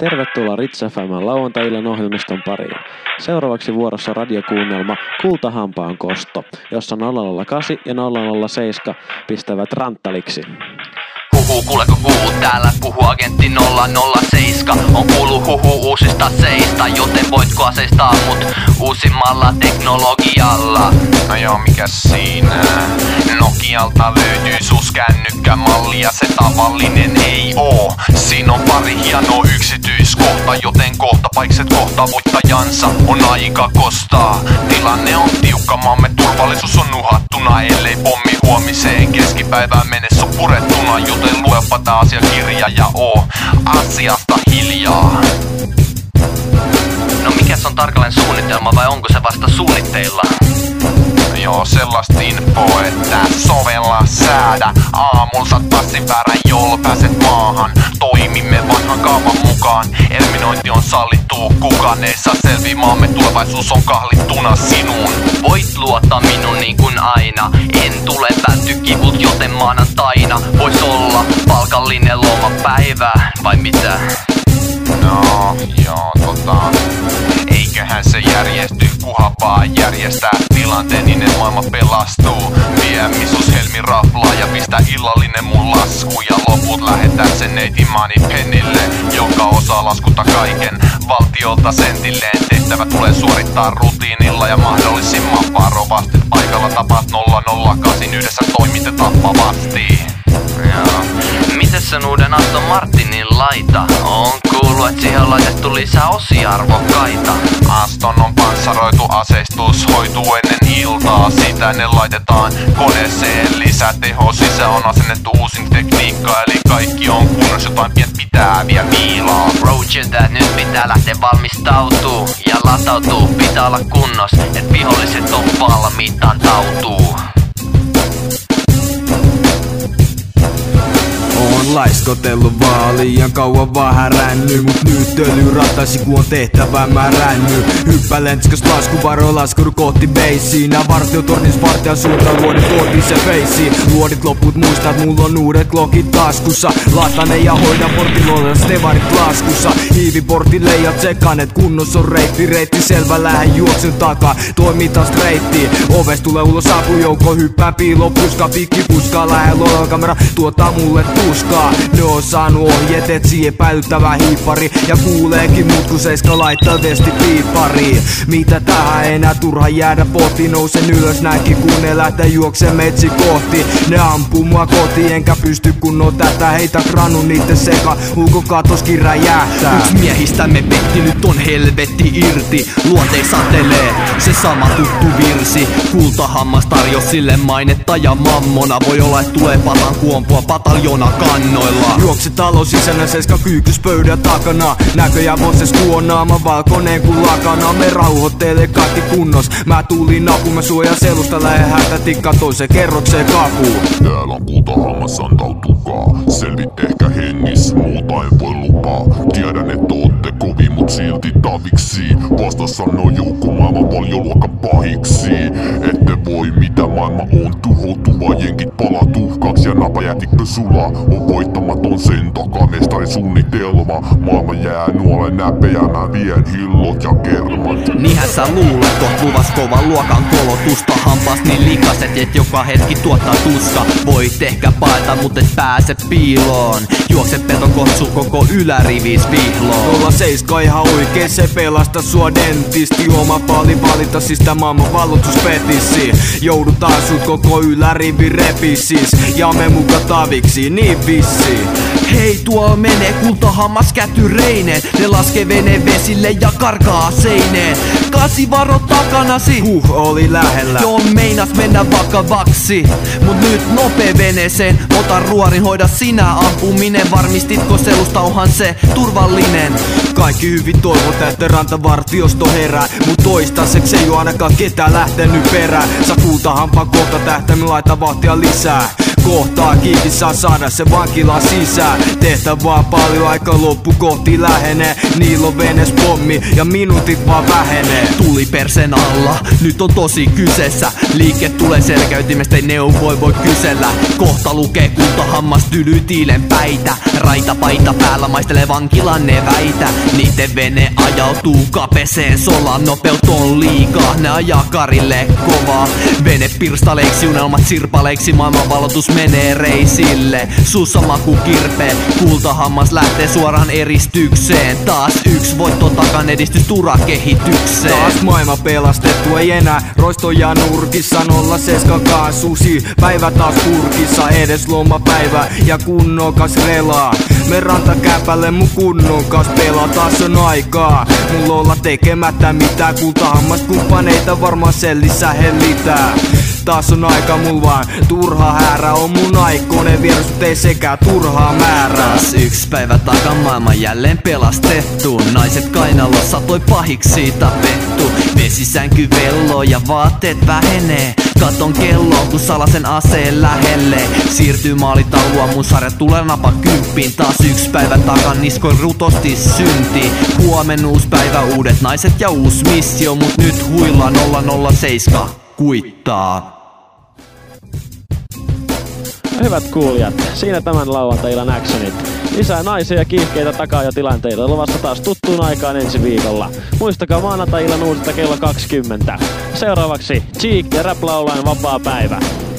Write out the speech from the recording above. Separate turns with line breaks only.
Tervetuloa Ritz FM:n lauantai-illan ohjelmiston pariin. Seuraavaksi vuorossa radiokuunnelma Kultahampaan kosto, jossa 008 ja 007 pistävät ranttaliksi.
Kuuleko kuulu täällä, puhu agentti 007. On kuullut uusista seista, joten voitko aseistaa mut uusimmalla teknologialla?
No joo, mikäs siinä? Nokialta löytyy suskännykkämalli ja se tavallinen ei oo. Siinä on pari hienoa yksityiskohta, joten kohta paikset kohta voittajansa on aika kostaa. Tilanne on tiukka, maamme turvallisuus on uhattuna, ellei pommi huomiseen keskipäivään mennessä on purettuna, joten luepa tää asiakirja ja oo asiasta hiljaa.
No mikäs on tarkalleen suunnitelma vai onko se vasta suunnitteilla?
Joo, sellaista infoa, että sovella säädä. Aamulla saat passin väärän, jolla pääset maahan. Toimimme vanhan kaavan mukaan. Eliminointi on sallittu, kukaan ei saa selviä. Maamme tulevaisuus on kahlittuna sinuun.
Voit luottaa minun niin kuin aina. En tule vältty kivut, joten maanantaina vois olla palkallinen lomapäivä. Vai mitä?
No, joo, eiköhän se järjesty, kuhan vaan järjestää tilanteen, niin et maailma pelastuu. Vie misus helmi raflaa ja pistä illallinen mun lasku. Ja loput lähetään sen neiti Moneypennylle, joka osaa laskuta kaiken valtiolta sentilleen. Tehtävä tulee suorittaa rutiinilla ja mahdollisimman varovasti. Paikalla tapaat 008, yhdessä toimitte tappavasti.
Mites sen uuden Aston Martinin laita? On kuullut, et siihen on laitettu lisää osia arvokkaita.
Aston on panssaroitu aseistus, hoituu ennen iltaa. Sitä ne laitetaan koneeseen, lisää teho, sisään on asennettu uusin tekniikka. Eli kaikki on kunnossa, jotain pientä pitää vielä viilaa.
Roger that, nyt pitää lähteä valmistautuu ja latautuu. Pitää olla kunnos, et viholliset on valmiit antautuu.
On laiskotellut vaan liian kauan vaan häränny, mut nyt öljy rattaisi kun on tehtävä märänny. Hyppä lentskas laskuvaro laskuru kohti beissiin. Nää vartiotornis vartijan suuntaan luodit kohti se feisiin. Luodit loput muistat, mulla on uudet klokit taskussa. Latane ja hoida portiloilla stevarit laskussa. Hiiviportin leijat sekanet, kunnos on reitti selvä, lähden juoksen takaa. Toimitaan streittiin, ovesta tulee ulos apujoukko, hyppää piilopuska, pikkipuska. Lähden kamera tuottaa mulle tuskaa. Ne on saanut ohjeet, etsii epäilyttävä hiippari. Ja kuuleekin mut kun seiska laittaa testi piippariin. Mitä tähän enää turha jäädä pohtiin, nousen ylös näinkin kun ne lähtee juokseen metsi kohti. Ne ampuu mua kotiin enkä pysty kunnon tätä. Heitä granu niitten seka, ulkokaatoskin räjähtää.
Yks miehistämme petti, nyt on helvetti irti. Luonteis satelee, se sama tuttu virsi. Kultahammas tarjos sille mainetta ja mammona. Voi olla et tulee patan kuompua pataljona kannoilla.
Juokse talon sisänä, seiska kyykys pöydän takana. Näköjään voses kuonaama valkoneen kun lakana. Me rauhoittelee kaikki kunnos. Mä tulin apuun, mä suojan selusta, lähden hätä tikka toiseen kerrokseen kapuun.
Täällä on Kultahammas, antautukaa. Selvit ehkä hengis, muuta en voi lupaa. Tiedän et ootte kovin, mut silti taviksi. Vastassa on joukko maailman paljoluokan pahiksi. Ette voi mitä maailma on tuhoutuva. Jenkit palaa tuhkaaksi ja napajätikkö sulaa. On voittamaton sen takaa, mestari suunnitelma. Maailma jää nuolen näpeämään, vien hillot ja kermat.
Niinhän sä luulet, oot luvas kovan luokan kolotusta. Hampas niin likaset, et joka hetki tuottaa tuska. Voit ehkä paeta, mut et pääse piiloon. Juokse peton kotsu koko ylärivis vihloon.
07 ihan oikein, se pelasta sua dentisti. Oma paali valita siis tää maailman vallotuspetissi. Joudutaan sut koko ylärivi repisis. Ja me muka taviksi, niin vissiin.
Hei, tuo menee Kultahammas kätyreineen. Ne laskee veneen vesille ja karkaa seineen. Kasi varo takanasi.
Oli lähellä.
Joo, meinas mennä vakavaksi. Mut nyt nopee veneeseen. Ota ruorin, hoida sinä ampuminen. Varmistitko selusta, onhan se turvallinen.
Kaikki hyvin toivotaan, että rantavartiosto herää. Mut toistaiseksi ei oo ainakaan ketään lähtenyt perään. Sä Kultahampaan kohta tähtäimin laita vahtia lisää. kohtaa, kiinni saa saada se vankila sisään. Tehtävää paljon, aika loppu kohti lähenee. Niillä on venes pommi ja minuutit vaan vähenee.
Tuli persen alla, nyt on tosi kyseessä. Liike tulee selkäytimestä, ei neuvoi voi kysellä. Kohta lukee kultahammas tylytiilen päitä. Raita paita päällä maistelee vankilan eväitä. Niitten vene ajautuu kapeseen solaan. Nopeut on liikaa, ne ajaa karille kovaa. Vene pirstaleiksi, unelmat sirpaleiksi. Maailmanvalotus menee reisille. Suussa maku kirpee, kultahammas lähtee suoraan eristykseen. Taas yksi voitto takan edistys urakehitykseen.
Taas maailma pelastettu, ei enää roistoja nurkissa. 07 susi, päivä taas purkissa. Edes lomapäivä ja kunnokas relaa. Me rantakäpälle mun kunnon kas pelaa. Taas on aikaa, mulla olla tekemättä mitään. Kultahammas kumppaneita varmaan sellissä hellitää. Taas on aika mulla vaan turha häärä. On mun aikoinen vieras, mut ei sekään turhaa määrää.
Taas yksi päivä takan maailma jälleen pelastettu. Naiset kainalossa toi pahiksi tapettu. Vesisänky velloo ja vaatteet vähenee. Katon kelloon kun salasen aseen lähelle. Siirtyy maalitalua, mun sarja tulee napa kymppiin. Taas yksi päivä takan niskoin rutosti synti. Huomen uusi päivä, uudet naiset ja uusi missio. Mut nyt huilla 007 kuittaa.
Hyvät kuulijat, siinä tämän lauantai-illan actionit. Lisää naisia ja kiihkeitä takaa ja tilanteita luvassa taas tuttuun aikaan ensi viikolla. Muistakaa maanantai-illan uusista kello 20. Seuraavaksi Cheek ja Rap-laulajan vapaa päivä.